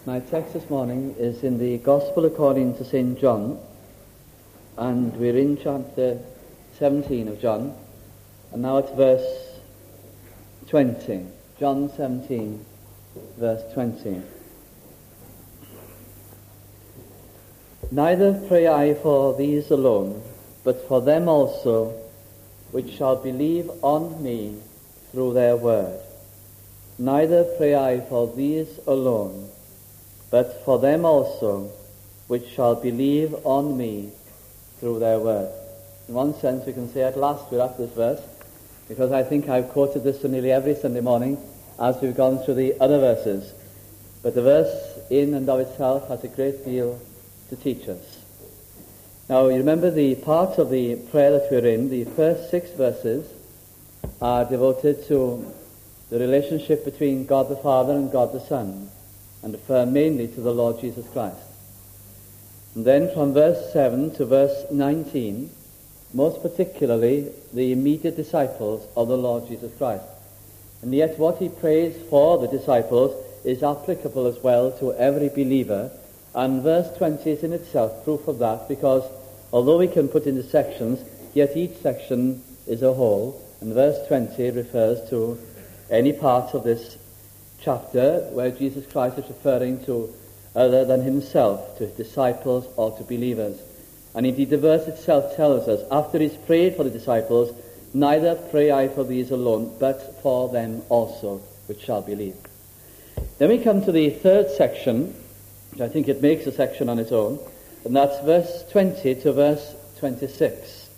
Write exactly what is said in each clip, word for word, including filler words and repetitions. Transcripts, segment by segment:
My text this morning is in the Gospel according to Saint John, and we're in chapter seventeen of John, and now it's verse twenty. John seventeen, verse twenty. Neither pray I for these alone, but for them also which shall believe on me through their word. Neither pray I for these alone, but for them also which shall believe on me through their word. In one sense we can say at last we're at this verse, because I think I've quoted this to nearly every Sunday morning as we've gone through the other verses. But the verse in and of itself has a great deal to teach us. Now you remember the part of the prayer that we're in, the first six verses are devoted to the relationship between God the Father and God the Son, and refer mainly to the Lord Jesus Christ. And then from verse seven to verse nineteen, most particularly the immediate disciples of the Lord Jesus Christ. And yet what he prays for the disciples is applicable as well to every believer, and verse twenty is in itself proof of that, because although we can put into sections, yet each section is a whole, and verse twenty refers to any part of this chapter where Jesus Christ is referring to other than himself, to his disciples or to believers. And indeed the verse itself tells us, after he's prayed for the disciples, neither pray I for these alone, but for them also which shall believe. Then we come to the third section, which I think it makes a section on its own, and that's verse twenty to verse twenty-six.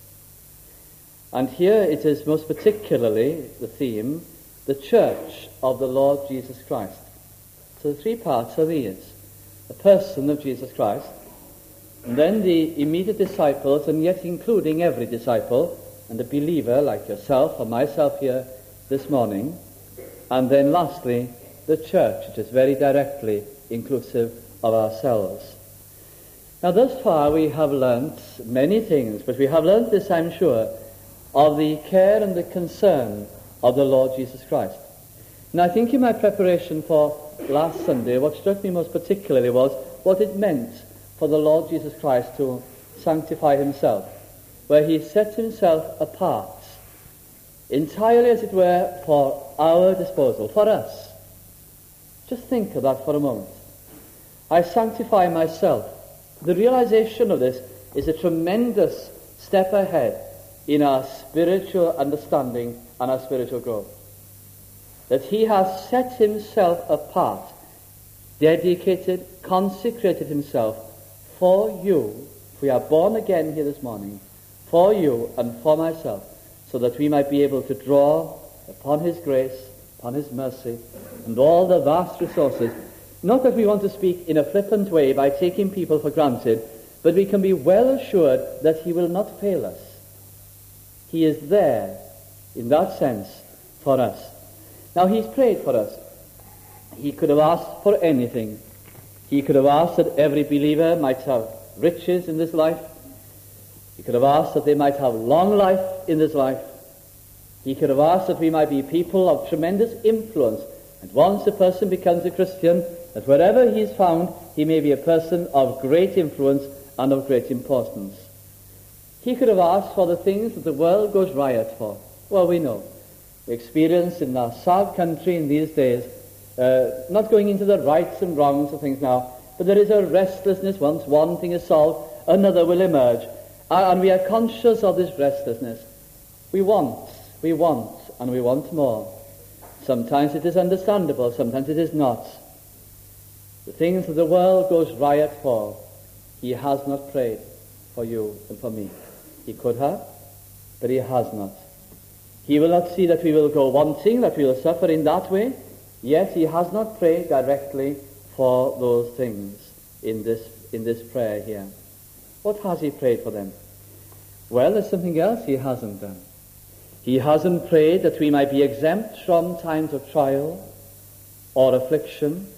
And here it is most particularly the theme, the church of the Lord Jesus Christ. So the three parts are these: the person of Jesus Christ, and then the immediate disciples, and yet including every disciple and a believer like yourself or myself here this morning, and then lastly the church, which is very directly inclusive of ourselves. Now thus far we have learnt many things, but we have learnt this, I'm sure, of the care and the concern of the Lord Jesus Christ. And I think in my preparation for last Sunday, what struck me most particularly was what it meant for the Lord Jesus Christ to sanctify himself, where he set himself apart, entirely as it were for our disposal, for us. Just think of that for a moment. I sanctify myself. The realization of this is a tremendous step ahead in our spiritual understanding and our spiritual growth. That he has set himself apart, dedicated, consecrated himself for you. We are born again here this morning, for you and for myself, so that we might be able to draw upon his grace, upon his mercy, and all the vast resources. Not that we want to speak in a flippant way by taking people for granted, but we can be well assured that he will not fail us. He is there, in that sense, for us. Now he's prayed for us. He could have asked for anything. He could have asked that every believer might have riches in this life. He could have asked that they might have long life in this life. He could have asked that we might be people of tremendous influence, and once a person becomes a Christian, that wherever he is found, he may be a person of great influence and of great importance. He could have asked for the things that the world goes riot for. Well, we know. We experience in our sad country in these days, uh, not going into the rights and wrongs of things now, but there is a restlessness. Once one thing is solved, another will emerge. Uh, and we are conscious of this restlessness. We want, we want, and we want more. Sometimes it is understandable, sometimes it is not. The things that the world goes riot for, he has not prayed for you and for me. He could have, but he has not. He will not see that we will go wanting, that we will suffer in that way, yet he has not prayed directly for those things in this in this prayer here. What has he prayed for them? Well, there's something else he hasn't done. He hasn't prayed that we might be exempt from times of trial or affliction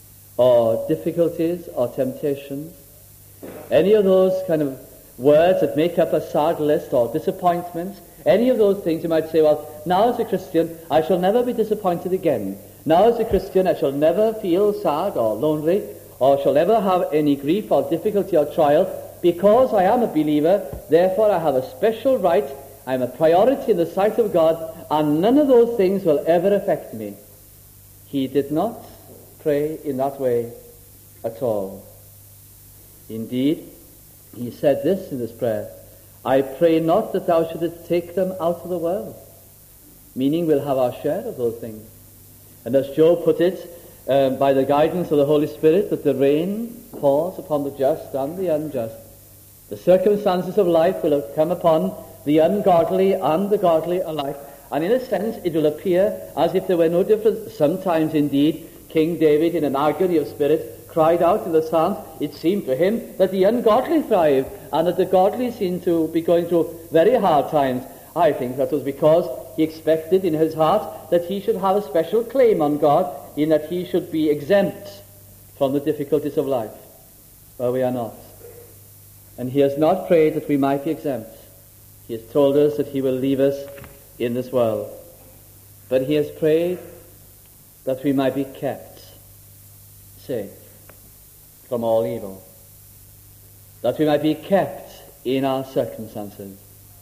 or difficulties or temptations. Any of those kind of words that make up a sad list, or disappointments, any of those things, you might say, well, now as a Christian, I shall never be disappointed again. Now as a Christian I shall never feel sad or lonely, or shall ever have any grief or difficulty or trial, because I am a believer. Therefore I have a special right, I am a priority in the sight of God, and none of those things will ever affect me. He did not pray in that way at all. Indeed, he said this in his prayer, I pray not that thou shouldest take them out of the world, meaning we'll have our share of those things. And as Job put it, um, by the guidance of the Holy Spirit, that the rain pours upon the just and the unjust. The circumstances of life will have come upon the ungodly and the godly alike. And in a sense, it will appear as if there were no difference. Sometimes, indeed, King David, in an agony of spirit, cried out in the Psalms, it seemed to him that the ungodly thrived and that the godly seemed to be going through very hard times. I think that was because he expected in his heart that he should have a special claim on God, in that he should be exempt from the difficulties of life. Well, we are not. And he has not prayed that we might be exempt. He has told us that he will leave us in this world. But he has prayed that we might be kept safe from all evil, that we might be kept in our circumstances.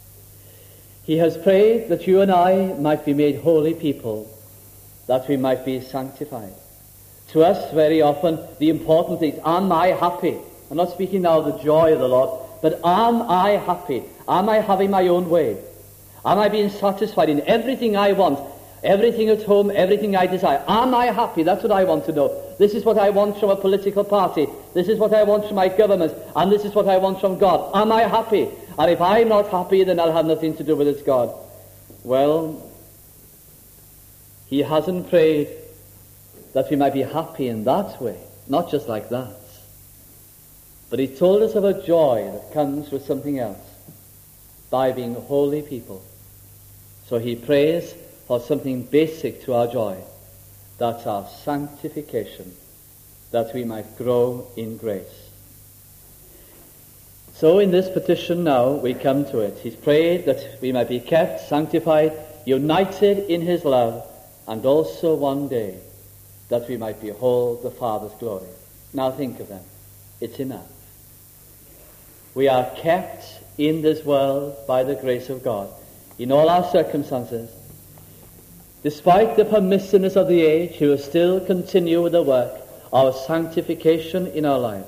He has prayed that you and I might be made holy people, that we might be sanctified. To us, very often, the important thing is, am I happy? I'm not speaking now of the joy of the Lord, but am I happy? Am I having my own way? Am I being satisfied in everything I want, everything at home, everything I desire? Am I happy? That's what I want to know. This is what I want from a political party. This is what I want from my government. And this is what I want from God. Am I happy? And if I'm not happy, then I'll have nothing to do with this God. Well, he hasn't prayed that we might be happy in that way, not just like that. But he told us of a joy that comes with something else, by being holy people. So he prays for something basic to our joy. That's our sanctification, that we might grow in grace. So in this petition now, we come to it. He's prayed that we might be kept, sanctified, united in his love, and also one day that we might behold the Father's glory. Now think of them. It's enough. We are kept in this world by the grace of God, in all our circumstances. Despite the permissiveness of the age, he will still continue with the work of sanctification in our lives.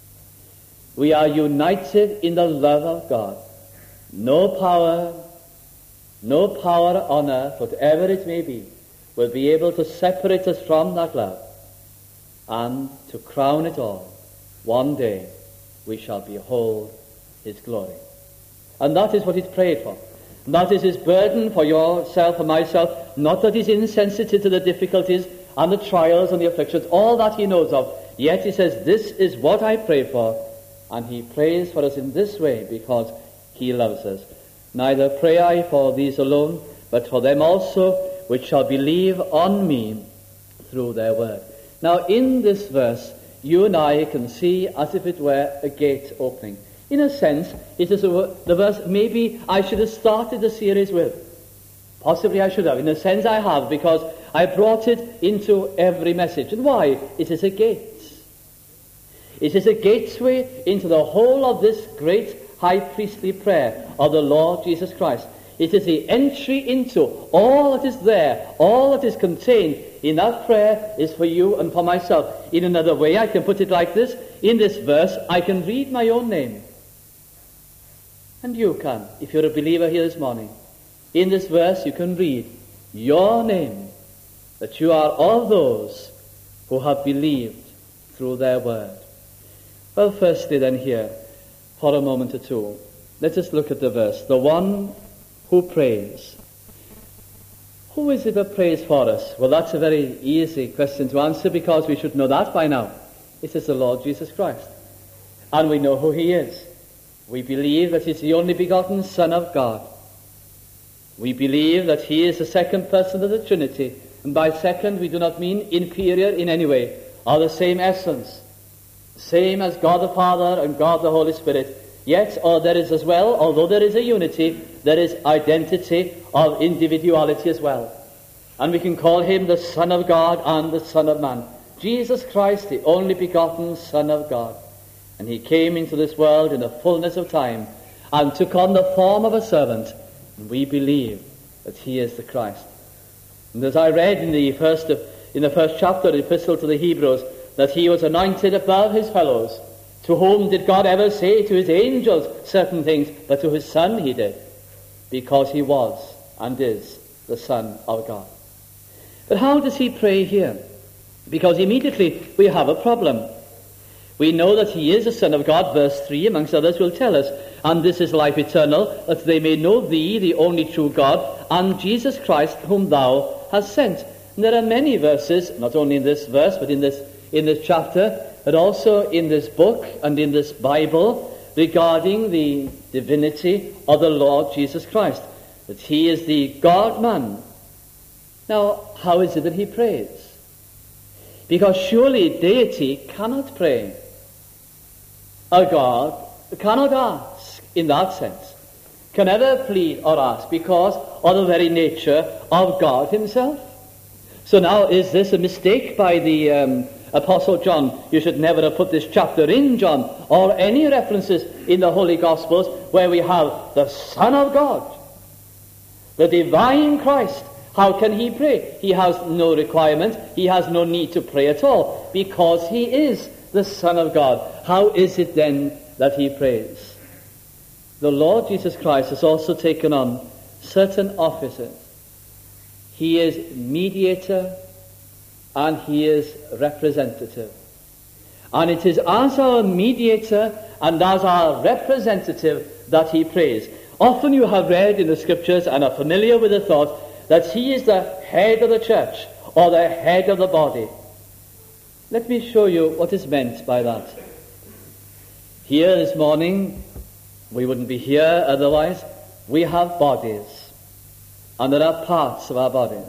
We are united in the love of God. No power, no power on earth, whatever it may be, will be able to separate us from that love. And to crown it all, one day we shall behold his glory. And that is what he's prayed for. And that is his burden for yourself and myself. Not that he's insensitive to the difficulties and the trials and the afflictions, all that he knows of. Yet he says, this is what I pray for. And he prays for us in this way because he loves us. Neither pray I for these alone, but for them also which shall believe on me through their word. Now in this verse, you and I can see as if it were a gate opening. In a sense, it is a, the verse maybe I should have started the series with. Possibly I should have. In a sense I have, because I brought it into every message. And why? It is a gate. It is a gateway into the whole of this great high priestly prayer of the Lord Jesus Christ. It is the entry into all that is there, all that is contained in that prayer is for you and for myself. In another way, I can put it like this. In this verse, I can read my own name. And you can, if you're a believer here this morning. In this verse, you can read your name, that you are all those who have believed through their word. Well, firstly then here, for a moment or two, let us look at the verse. The one who prays. Who is it that prays for us? Well, that's a very easy question to answer because we should know that by now. It is the Lord Jesus Christ. And we know who he is. We believe that he's the only begotten Son of God. We believe that he is the second person of the Trinity. And by second, we do not mean inferior in any way, or the same essence. Same as God the Father and God the Holy Spirit. Yet, or there is as well, although there is a unity, there is identity of individuality as well. And we can call him the Son of God and the Son of Man. Jesus Christ, the only begotten Son of God. And he came into this world in the fullness of time and took on the form of a servant. And we believe that he is the Christ. And as I read in the first in the first chapter of the Epistle to the Hebrews, that he was anointed above his fellows. To whom did God ever say to his angels certain things, but to his Son he did, because he was and is the Son of God. But how does he pray here? Because immediately we have a problem. We know that he is the Son of God. Verse three, amongst others, will tell us, and this is life eternal, that they may know thee, the only true God, and Jesus Christ, whom thou hast sent. And there are many verses, not only in this verse, but in this in this chapter, but also in this book and in this Bible, regarding the divinity of the Lord Jesus Christ, that he is the God-man. Now, how is it that he prays? Because surely deity cannot pray. A God cannot ask in that sense, can ever plead or ask, because of the very nature of God himself. So now, is this a mistake by the um, Apostle John? You should never have put this chapter in, John, or any references in the Holy Gospels where we have the Son of God, the divine Christ. How can he pray? He has no requirement. He has no need to pray at all, because he is the Son of God. How is it then that he prays? The Lord Jesus Christ has also taken on certain offices. He is mediator and he is representative. And it is as our mediator and as our representative that he prays. Often you have read in the scriptures and are familiar with the thought that he is the head of the church or the head of the body. Let me show you what is meant by that. Here this morning, we wouldn't be here otherwise, we have bodies. And there are parts of our bodies.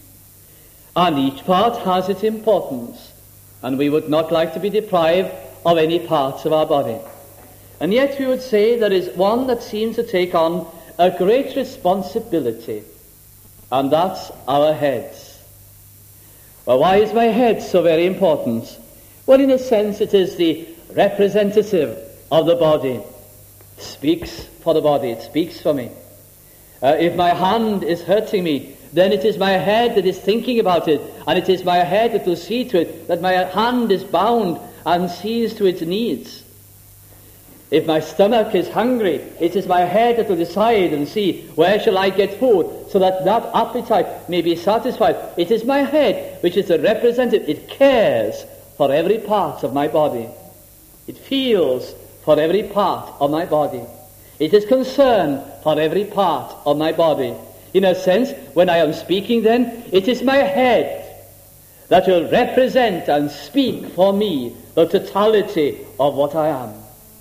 And each part has its importance. And we would not like to be deprived of any parts of our body. And yet we would say there is one that seems to take on a great responsibility. And that's our heads. Well, why is my head so very important? Well, in a sense, it is the representative of the body. It speaks for the body. It speaks for me. Uh, if my hand is hurting me, then it is my head that is thinking about it, and it is my head that will see to it that my hand is bound and sees to its needs. If my stomach is hungry, it is my head that will decide and see where shall I get food so that that appetite may be satisfied. It is my head which is the representative. It cares for every part of my body. It feels for every part of my body. It is concerned for every part of my body. In a sense, when I am speaking then, it is my head that will represent and speak for me the totality of what I am.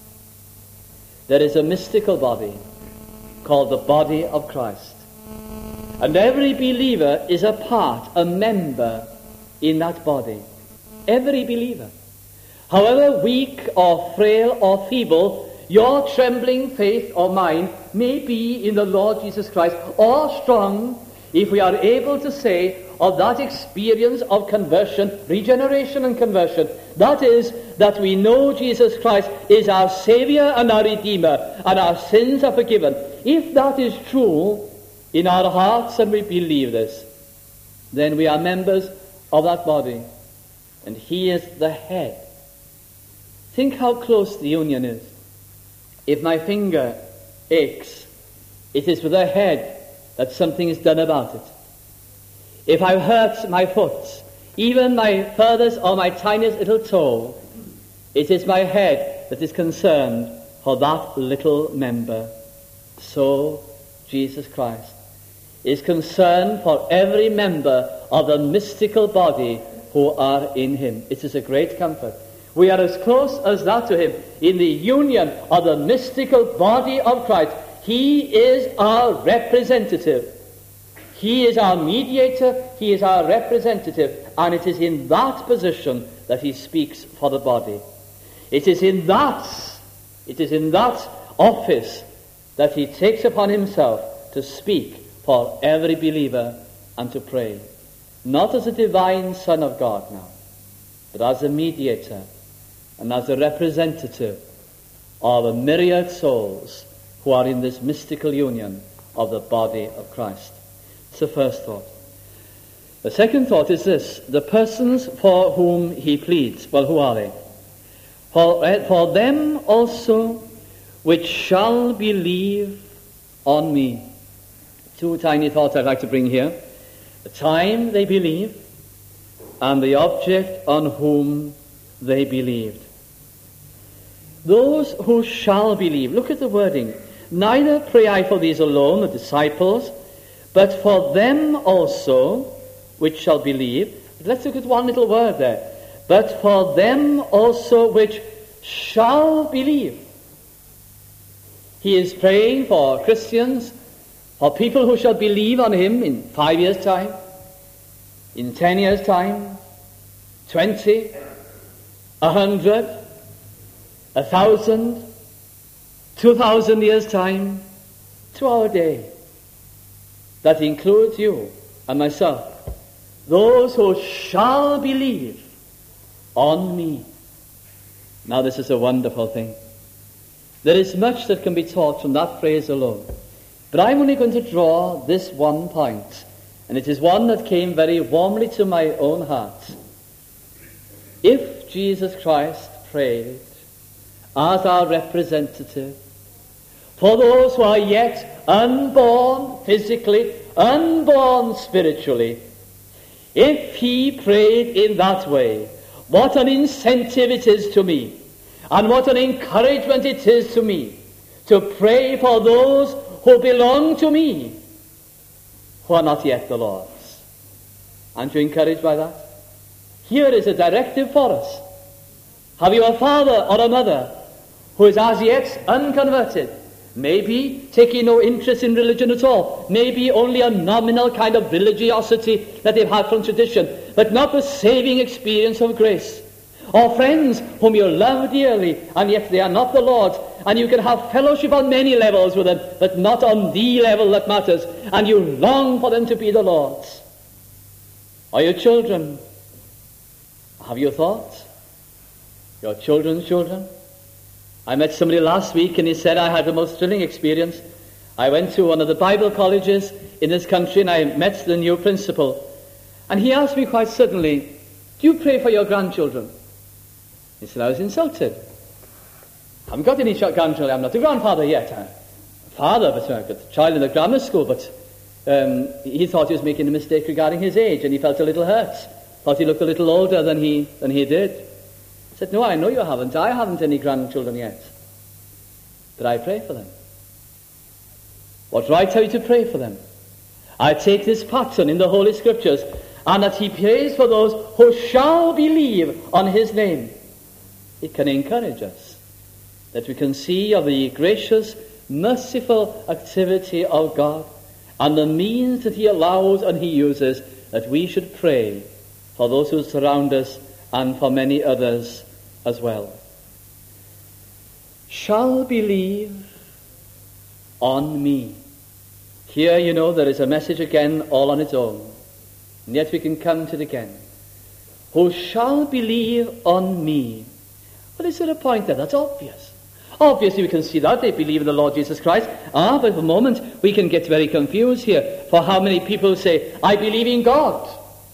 There is a mystical body called the body of Christ. And every believer is a part, a member in that body. Every believer. However weak or frail or feeble your trembling faith or mine may be in the Lord Jesus Christ, or strong, if we are able to say of that experience of conversion, regeneration and conversion, that is, that we know Jesus Christ is our Savior and our Redeemer, and our sins are forgiven. If that is true in our hearts, and we believe this, then we are members of that body, and he is the head. Think how close the union is. If my finger aches, it is with the head that something is done about it. If I hurt my foot, even my furthest or my tiniest little toe, it is my head that is concerned for that little member. So Jesus Christ is concerned for every member of the mystical body who are in him. It is a great comfort. We are as close as that to him in the union of the mystical body of Christ. He is our representative. He is our mediator. He is our representative. And it is in that position that he speaks for the body. It is in that, it is in that office that he takes upon himself to speak for every believer and to pray, not as a divine Son of God now, but as a mediator and as a representative of the myriad souls who are in this mystical union of the body of Christ. It's the first thought. The second thought is this: the persons for whom he pleads. Well, who are they? For, uh, for them also which shall believe on me. Two tiny thoughts I'd like to bring here. The time they believe and the object on whom they believed. Those who shall believe. Look at the wording. Neither pray I for these alone, the disciples, but for them also which shall believe. But let's look at one little word there. But for them also which shall believe. He is praying for Christians, for people who shall believe on him in five years' time, in ten years' time, twenty, a hundred, a thousand, two thousand years' time, to our day. That includes you and myself. Those who shall believe on me. Now this is a wonderful thing. There is much that can be taught from that phrase alone. But I'm only going to draw this one point, and it is one that came very warmly to my own heart. If Jesus Christ prayed as our representative for those who are yet unborn physically, unborn spiritually, if he prayed in that way, what an incentive it is to me, and what an encouragement it is to me to pray for those who belong to me, who are not yet the Lord's. Aren't you encouraged by that? Here is a directive for us. Have you a father or a mother who is as yet unconverted, maybe taking no interest in religion at all, maybe only a nominal kind of religiosity that they've had from tradition, but not the saving experience of grace? Or friends whom you love dearly, and yet they are not the Lord's, and you can have fellowship on many levels with them, but not on the level that matters, and you long for them to be the Lord's. Or your children. Have you thought? Your children's children? I met somebody last week, and he said, I had the most thrilling experience. I went to one of the Bible colleges in this country, and I met the new principal. And he asked me quite suddenly, do you pray for your grandchildren? He said, I was insulted. I haven't got any grandchildren. I'm not a grandfather yet. I'm a father, but I've got a child in the grammar school. But um, he thought he was making a mistake regarding his age, and he felt a little hurt. Thought he looked a little older than he than he did. I said, no, I know you haven't. I haven't any grandchildren yet. But I pray for them. What right have you to pray for them? I take this pattern in the Holy Scriptures, and that he prays for those who shall believe on his name. It can encourage us that we can see of the gracious, merciful activity of God and the means that he allows and he uses, that we should pray for those who surround us and for many others as well. Shall believe on me. Here, you know, there is a message again all on its own. And yet we can come to it again. Who shall believe on me. Well, is there a point there? That's obvious. Obviously, we can see that they believe in the Lord Jesus Christ. Ah, but for the moment, we can get very confused here. For how many people say, I believe in God.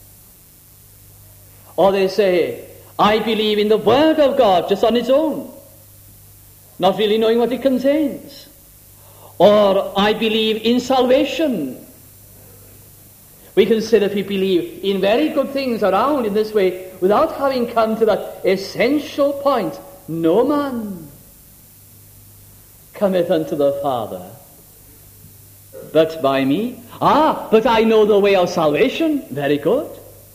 Or they say, I believe in the Word of God just on its own, not really knowing what it contains. Or I believe in salvation. We can say that we believe in very good things around in this way without having come to that essential point. No man cometh unto the Father but by me. Ah, but I know the way of salvation. Very good.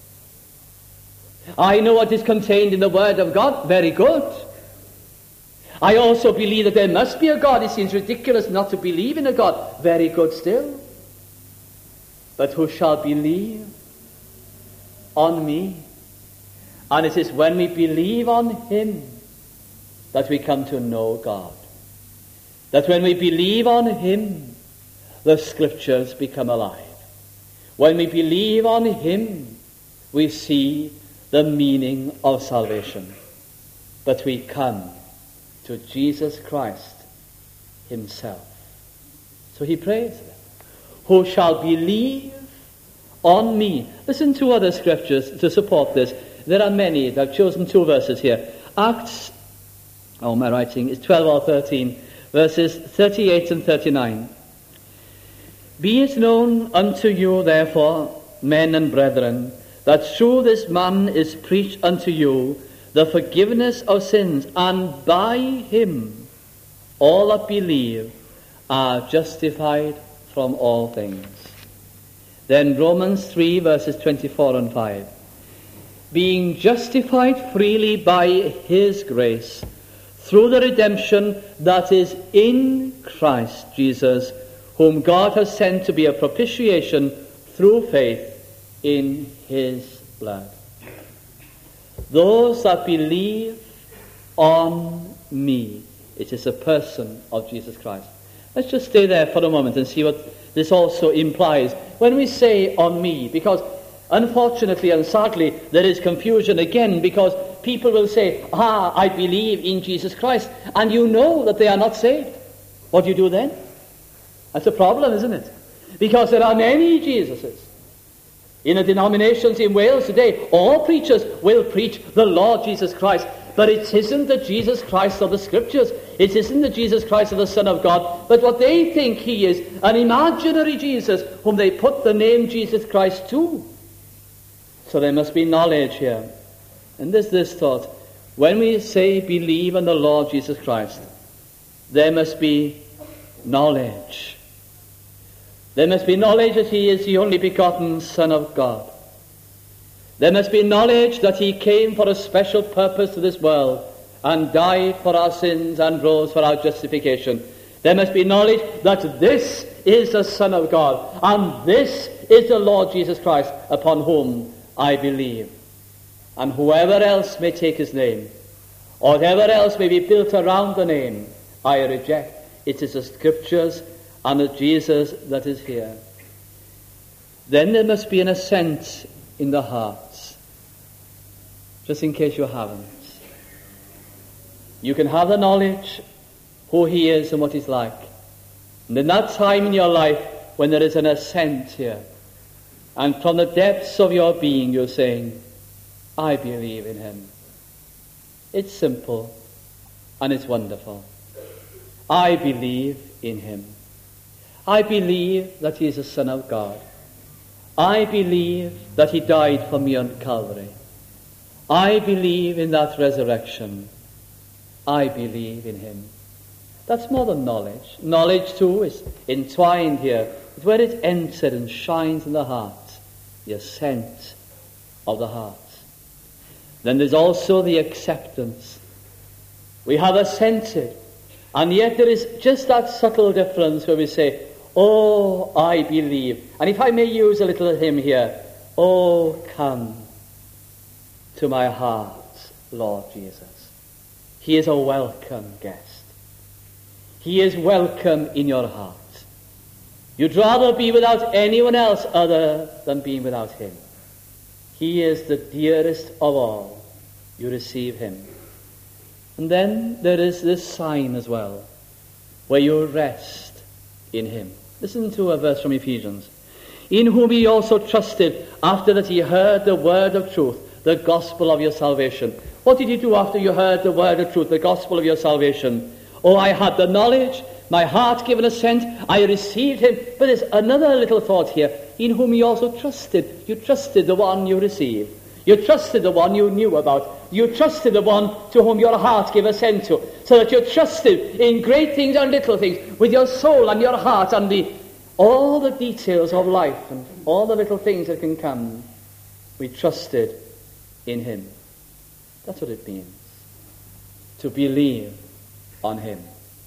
I know what is contained in the Word of God. Very good. I also believe that there must be a God. It seems ridiculous not to believe in a God. Very good still. But who shall believe on me? And it is when we believe on him that we come to know God. That when we believe on him, the Scriptures become alive. When we believe on him, we see the meaning of salvation. But we come to Jesus Christ himself. So he prays, who shall believe on me. Listen to other scriptures to support this. There are many. I've chosen two verses here. Acts, oh, my writing is twelve or thirteen, verses thirty-eight and thirty-nine. Be it known unto you, therefore, men and brethren, that through this man is preached unto you the forgiveness of sins, and by him all that believe are justified from all things. Then Romans three, verses twenty-four and five. Being justified freely by his grace, through the redemption that is in Christ Jesus, whom God has sent to be a propitiation through faith in his blood. Those that believe on me. It is a person of Jesus Christ. Let's just stay there for a moment and see what this also implies. When we say on me, because unfortunately and sadly there is confusion again, because people will say, ah, I believe in Jesus Christ, and you know that they are not saved. What do you do then? That's a problem, isn't it? Because there are many Jesuses. In the denominations in Wales today, all preachers will preach the Lord Jesus Christ, but it isn't the Jesus Christ of the Scriptures. It isn't the Jesus Christ of the Son of God, but what they think he is, an imaginary Jesus whom they put the name Jesus Christ to. So there must be knowledge here. And there's this thought. When we say believe in the Lord Jesus Christ, there must be knowledge. There must be knowledge that he is the only begotten Son of God. There must be knowledge that he came for a special purpose to this world and died for our sins and rose for our justification. There must be knowledge that this is the Son of God and this is the Lord Jesus Christ upon whom I believe. And whoever else may take his name, or whatever else may be built around the name, I reject. It is the Scriptures and the Jesus that is here. Then there must be an assent in the hearts. Just in case you haven't. You can have the knowledge who he is and what he's like. And in that time in your life when there is an assent here, and from the depths of your being you're saying, I believe in him. It's simple and it's wonderful. I believe in him. I believe that he is the Son of God. I believe that he died for me on Calvary. I believe in that resurrection. I believe in him. That's more than knowledge. Knowledge too is entwined here. It's where it enters and shines in the heart. The assent of the heart. Then there's also the acceptance. We have assented, and yet there is just that subtle difference where we say, oh, I believe. And if I may use a little hymn here, oh, come to my heart, Lord Jesus. He is a welcome guest. He is welcome in your heart. You'd rather be without anyone else other than being without him. He is the dearest of all. You receive him. And then there is this sign as well, where you rest in him. Listen to a verse from Ephesians. In whom he also trusted, after that he heard the word of truth, the gospel of your salvation. What did you do after you heard the word of truth, the gospel of your salvation? Oh, I had the knowledge, my heart given assent, I received him. But there's another little thought here. In whom he also trusted. You trusted the one you received. You trusted the one you knew about. You trusted the one to whom your heart gave assent to. So that you trusted in great things and little things, with your soul and your heart and the all the details of life and all the little things that can come. We trusted in him. That's what it means. To believe on him.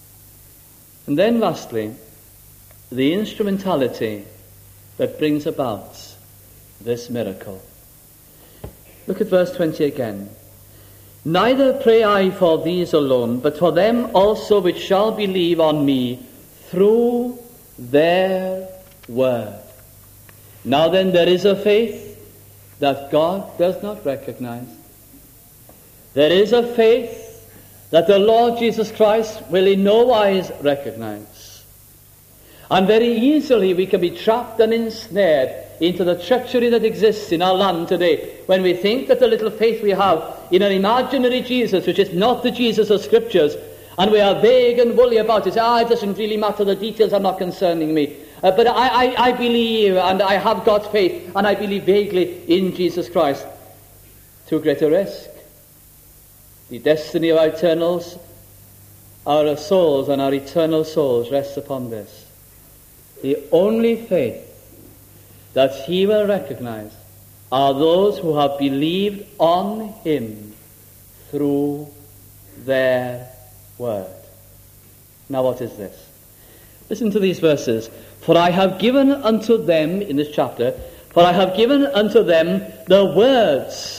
And then lastly, the instrumentality that brings about this miracle. Look at verse twenty again. Neither pray I for these alone, but for them also which shall believe on me through their word. Now then, there is a faith that God does not recognize. There is a faith that the Lord Jesus Christ will in no wise recognize. And very easily we can be trapped and ensnared into the treachery that exists in our land today, when we think that the little faith we have in an imaginary Jesus, which is not the Jesus of Scriptures, and we are vague and woolly about it. Ah, it doesn't really matter, the details are not concerning me. Uh, but I, I, I believe, and I have got faith, and I believe vaguely in Jesus Christ. Too great a risk. The destiny of our eternals, our souls and our eternal souls rests upon this. The only faith that he will recognize are those who have believed on him through their word. Now what is this? Listen to these verses. For I have given unto them, in this chapter, for I have given unto them the words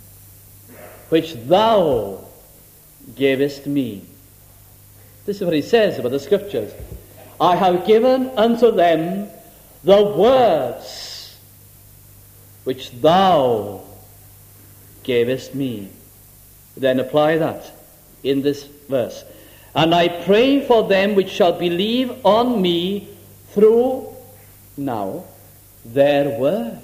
which thou gavest me. This is what he says about the Scriptures. I have given unto them the words which thou gavest me. Then apply that in this verse. And I pray for them which shall believe on me through, now, their word.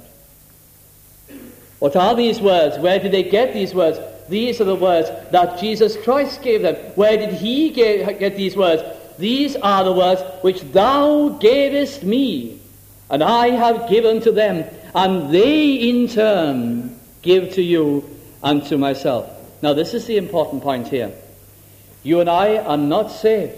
What are these words? Where did they get these words? These are the words that Jesus Christ gave them. Where did he get these words? These are the words which thou gavest me, and I have given to them, and they in turn give to you and to myself. Now this is the important point here. You and I are not saved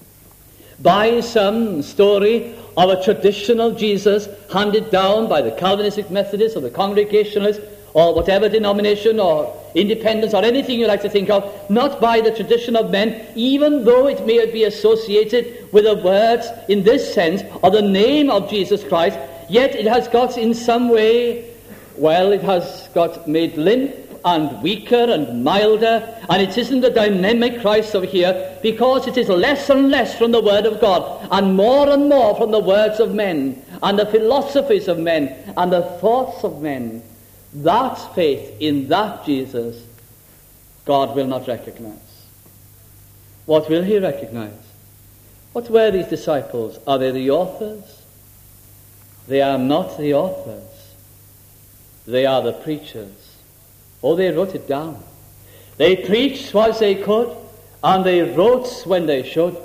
by some story of a traditional Jesus handed down by the Calvinistic Methodists or the Congregationalists or whatever denomination or independence or anything you like to think of, not by the tradition of men, even though it may be associated with the words in this sense or the name of Jesus Christ, yet it has got in some way, well, it has got made limp and weaker and milder, and it isn't the dynamic Christ of here, because it is less and less from the Word of God, and more and more from the words of men, and the philosophies of men, and the thoughts of men. That faith in that Jesus, God will not recognize. What will he recognize? What were these disciples? Are they the authors? They are not the authors. They are the preachers. Oh, they wrote it down. They preached as they could, and they wrote when they should.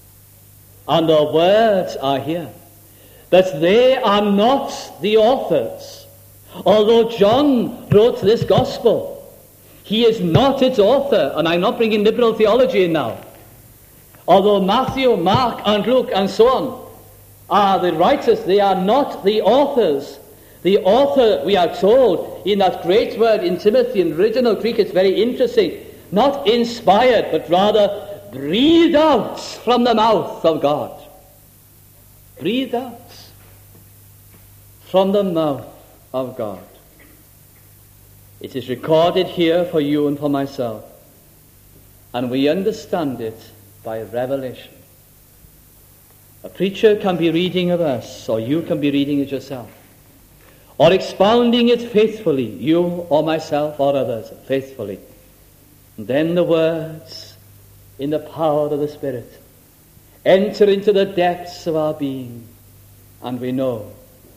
And the words are here. But they are not the authors. Although John wrote this gospel, he is not its author, and I'm not bringing liberal theology in now. Although Matthew, Mark, and Luke, and so on, are the writers, they are not the authors. The author, we are told, in that great word in Timothy, in original Greek, it's very interesting, not inspired, but rather breathed out from the mouth of God. Breathed out from the mouth of God. It is recorded here for you and for myself, and we understand it by revelation. A preacher can be reading a verse, or you can be reading it yourself, or expounding it faithfully, you or myself or others faithfully. And then the words, in the power of the Spirit, enter into the depths of our being, and we know,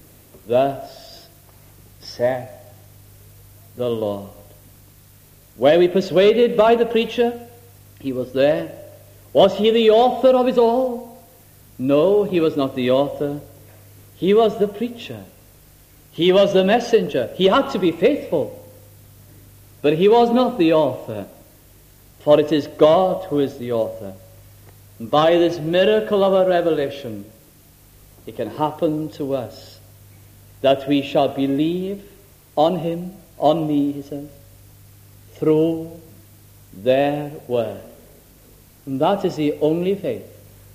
thus saith the Lord. Were we persuaded by the preacher? He was there. Was he the author of it all? No, he was not the author. He was the preacher. He was the messenger. He had to be faithful. But he was not the author, for it is God who is the author. And by this miracle of a revelation, it can happen to us that we shall believe on him, on me, he says, through their word. And that is the only faith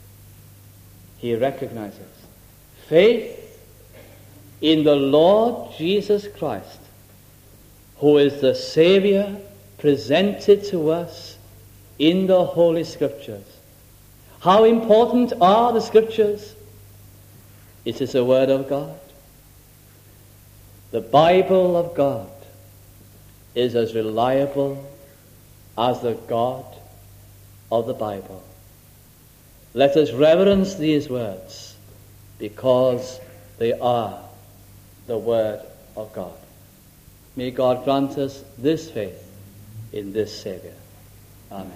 he recognizes. Faith in the Lord Jesus Christ, who is the Savior presented to us in the Holy Scriptures. How important are the Scriptures? It is the Word of God. The Bible of God is as reliable as the God of the Bible. Let us reverence these words because they are the Word of God. May God grant us this faith in this Saviour. Amen.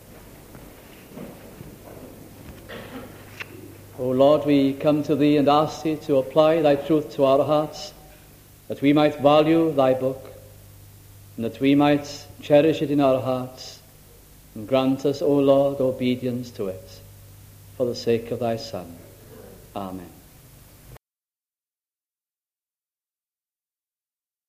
O Lord, we come to Thee and ask Thee to apply Thy truth to our hearts, that we might value Thy book, and that we might cherish it in our hearts, and grant us, O Lord, obedience to it, for the sake of Thy Son. Amen.